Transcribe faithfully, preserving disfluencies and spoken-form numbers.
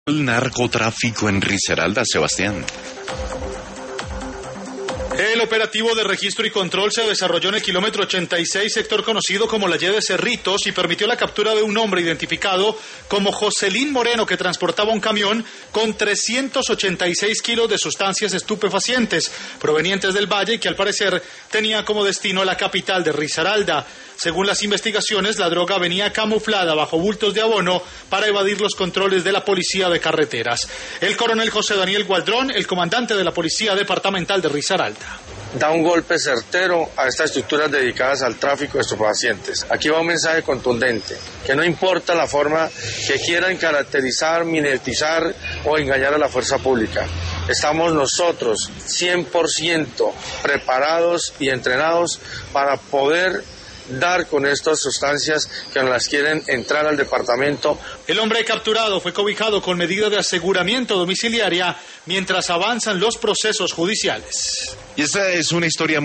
El narcotráfico en Risaralda, Sebastián. El operativo de registro y control se desarrolló en el kilómetro ochenta y seis, sector conocido como la Y de Cerritos, y permitió la captura de un hombre identificado como Joselín Moreno, que transportaba un camión con trescientos ochenta y seis kilos de sustancias estupefacientes provenientes del Valle y que al parecer tenía como destino la capital de Risaralda. Según las investigaciones, la droga venía camuflada bajo bultos de abono para evadir los controles de la policía de carreteras. El coronel José Daniel Gualdrón, el comandante de la Policía Departamental de Risaralda. Da un golpe certero a estas estructuras dedicadas al tráfico de estupefacientes. Aquí va un mensaje contundente, que no importa la forma que quieran caracterizar, mimetizar o engañar a la fuerza pública. Estamos nosotros cien por ciento preparados y entrenados para poder dar con estas sustancias que nos las quieren entrar al departamento. El hombre capturado fue cobijado con medida de aseguramiento domiciliaria mientras avanzan los procesos judiciales. Y esta es una historia muy